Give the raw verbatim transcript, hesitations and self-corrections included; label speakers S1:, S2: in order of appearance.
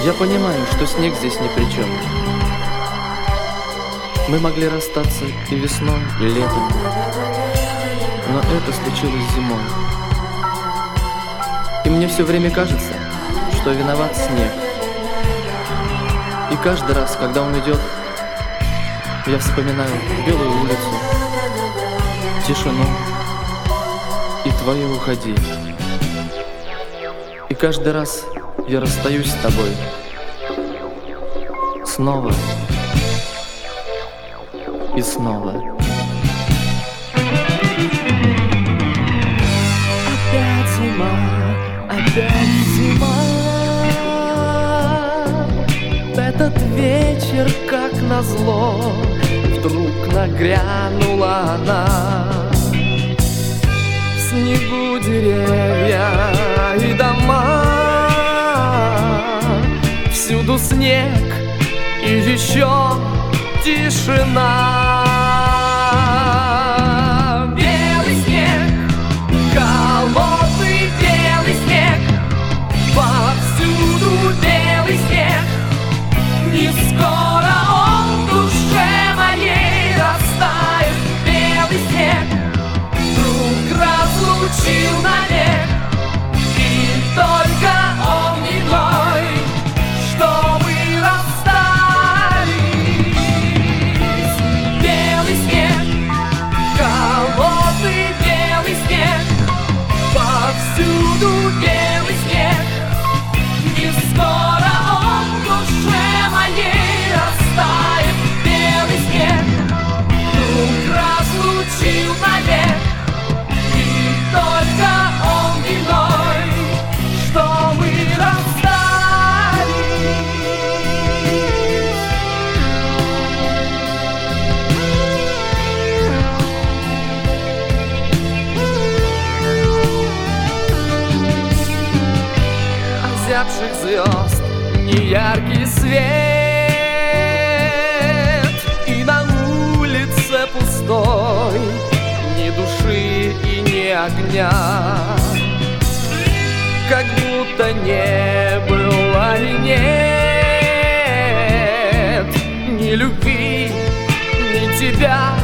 S1: Я понимаю, что снег здесь ни при чем. Мы могли расстаться и весной, и летом, но это случилось зимой. И мне все время кажется, что виноват снег. И каждый раз, когда он идет, я вспоминаю белую улицу, тишину и твое уходи. И каждый раз я расстаюсь с тобой снова и снова.
S2: Опять зима, опять зима. Этот вечер, как назло, вдруг нагрянула она. В снегу деревья и дома, всюду снег и еще тишина. Белый снег, холодный белый снег, повсюду белый снег. Не скоро он в душе моей растает. Белый снег вдруг разлучил навек, и только он виной, что мы расстались. Белый снег, холодный белый снег, повсюду белый снег. Не скоро он в душе моей растает. Белый снег вдруг разлучил навек, и только он виной, что мы расстались. Озябших звезд неяркий свет, и на улице пустой ни души и ни огня. Как будто не было и нет ни любви, ни тебя.